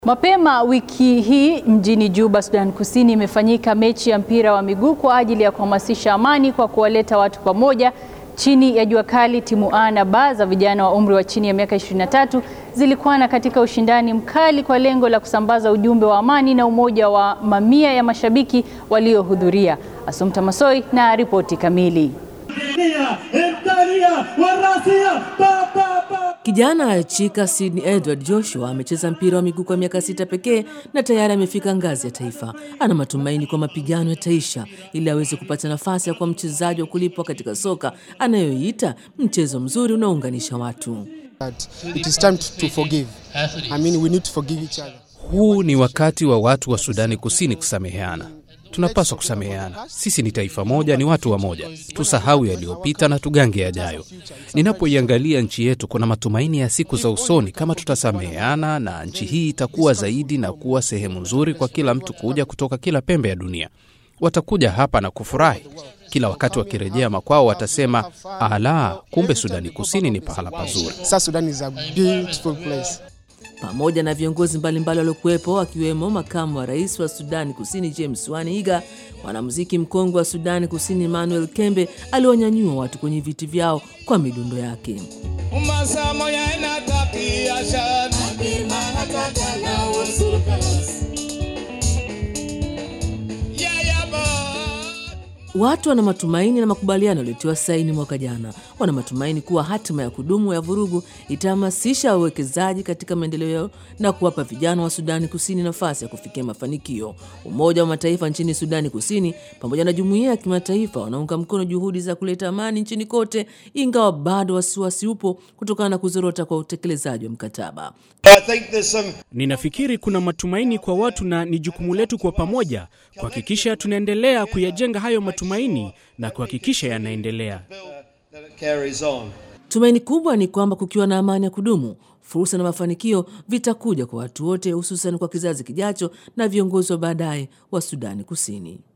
Mapema wiki hii mjini Juba, Sudan Kusini imefanyika mechi ya mpira wa miguu kwa ajili ya kuhamasisha amani kwa kuwaleta watu pamoja. Chini ya jua kali, timu A na B za vijana wa umri wa chini ya miaka 23 zilikuwa katika ushindani mkali kwa lengo la kusambaza ujumbe wa amani na umoja wa mamia ya mashabiki waliohudhuria. Assumpta Massoi na ripoti kamili. Kijana Chika Sydney Edward Joshua amecheza mpira wa miguu kwa miaka 6 pekee na tayari amefika ngazi ya taifa. Ana matumaini kwa mapigano yataisha ili aweze kupata nafasi ya kuwa mchezaji wa kulipwa katika soka anayoiita mchezo mzuri unaounganisha watu. It is time to forgive. We need to forgive each other. Huu ni wakati wa watu wa Sudani Kusini kusameheana. Tunapaswa kusameheana. Sisi ni taifa moja, ni watu wa moja. Tusahau yaliyopita na tugange yajayo. Ninapoiangalia nchi yetu, kuna matumaini ya siku za usoni kama tutasameheana, na nchi hii itakuwa zaidi na kuwa sehemu nzuri kwa kila mtu kuja kutoka kila pembe ya dunia. Watakuja hapa na kufurahi. Kila wakati wakirejea makwao watasema, ala, kumbe Sudani Kusini ni pahala pazuri. South Sudan is a beautiful place. Pamoja na viongozi mbalimbali waliokuwepo akiwemo makamu wa rais wa Sudani Kusini James Waniga, mwanamuziki mkongwe wa Sudani Kusini Emmanuel Kembe aliwanyanyua watu kwenye viti vyao kwa midundo yake. Watu wana matumaini na makubaliano yaliyotiwa saini mwaka jana. Wana matumaini kuwa hatima ya kudumu ya vurugu itahamasisha uwekezaji katika maendeleo na kuwapa vijana wa Sudani Kusini nafasi ya kufikia mafanikio. Umoja wa Mataifa nchini Sudani Kusini pamoja na jumuiya ya kimataifa wanaunga mkono juhudi za kuleta amani nchini kote, ingawa bado wasiwasi upo kutokana na kuzorota kwa utekelezaji wa mkataba. Ninafikiri kuna matumaini kwa watu na ni jukumu letu kwa pamoja kuhakikisha tunaendelea kuyajenga hayo matumaini na kuhakikisha yanaendelea. Tumaini kubwa ni kwamba kukiwa na amani ya kudumu, fursa na mafanikio vitakuja kwa watu wote, hususan kwa kizazi kijacho na viongozi wa baadaye wa Sudani Kusini.